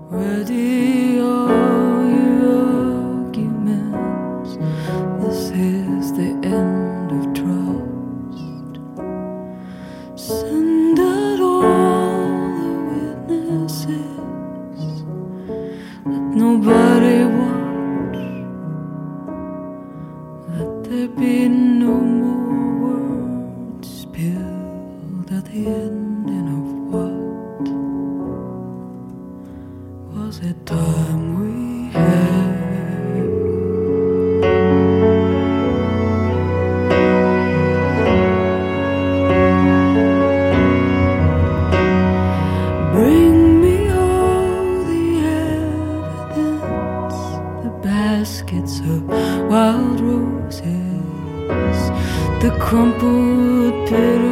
Ready all your arguments. This is the end of trust. Send out all the witnesses. Let nobody watch. Let there be no more words spilled at the ending of what was it time we had. Bring me all the evidence, the baskets of wild roses, the crumpled pit